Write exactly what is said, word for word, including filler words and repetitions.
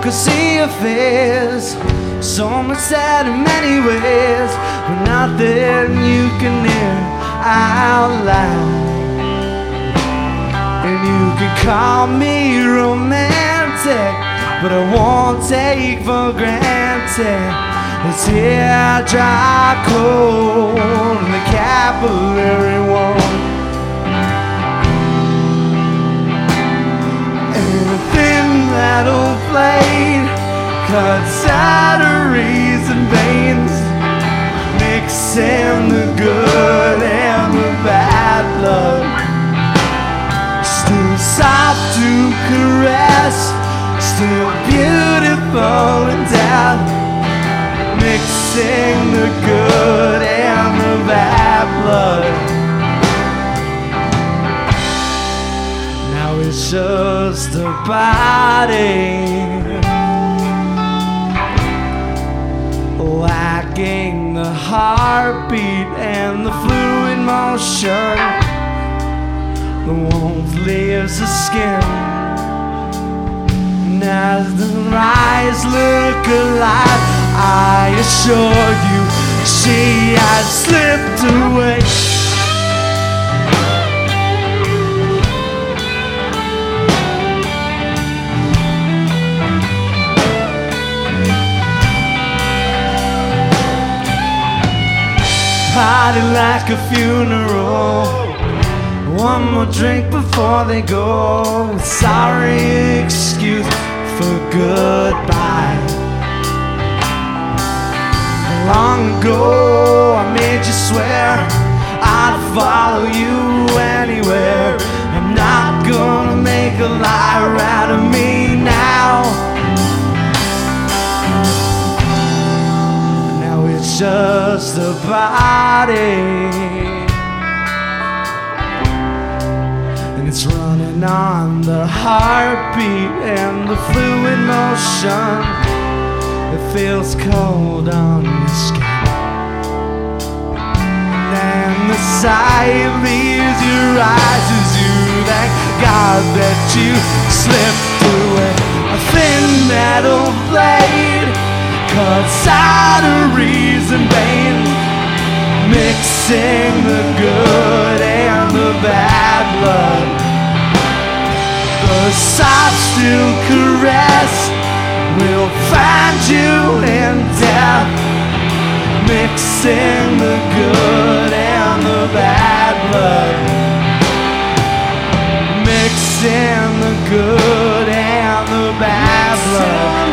could see your face. So much said in many ways, but nothing you can hear out loud. And you can call me romantic, but I won't take for granted the teardrop cold and the capillary one. And a thin metal blade cuts arteries and veins, mixing the good and the bad blood. Still soft to caress, still beautiful in death, mixing the good and the bad blood. Now it's just a body lacking the heartbeat and the fluid motion. The warmth leaves the skin, and as the eyes look alive, I assure you she has slipped away. Party like a funeral, one more drink before they go. Sorry excuse for goodbye. Long ago I made you swear I'd follow you anywhere. I'm not gonna make a liar out of me now. Now it's just a body, and it's running on the heartbeat and the fluid motion. It feels cold on your skin, and the sight leaves your eyes as you thank God that you slipped away. A thin metal blade cuts arteries and veins, mixing the good and the bad blood. The soft still caress will find you in death, mixing the good and the bad blood, mixing the good and the bad blood.